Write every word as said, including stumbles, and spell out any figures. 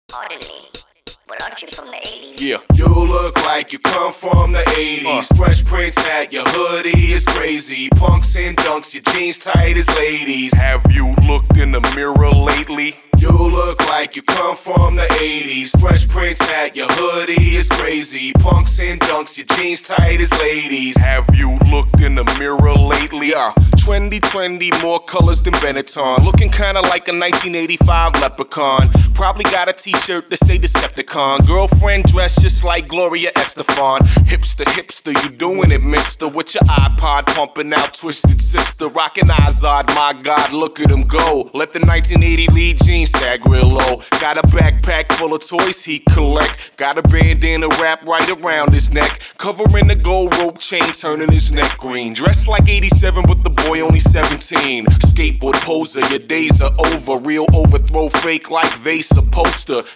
Pardon me, but aren't you from the eighties? Yeah. You look like you come from the eighties. Uh. Fresh Prince hat, your hoodie is crazy. Punks and dunks, your jeans tight as ladies. Have you looked in the mirror lately? You look like you come from the eighties. Fresh Prince hat, your hoodie is crazy. Punks and dunks, your jeans tight as ladies. Have you looked in the mirror lately? Yeah. Twenty twenty, more colors than Benetton. Looking kinda like a nineteen eighty-five leprechaun. Probably got a t-shirt that say Decepticon. Girlfriend dressed just like Gloria Estefan. Hipster, hipster, you doing it, mister. With your iPod pumping out Twisted Sister. Rockin' Izod, my God, look at him go. Let the nineteen eighty Lee jeans sag real low. Got a backpack full of toys he collect. Got a bandana wrapped right around his neck. Covering the gold rope chain, turning his neck green. Dressed like eighty-seven, but the boy only seventeen. Skateboard poser, your days are over. Real overthrow, fake like vase a poster.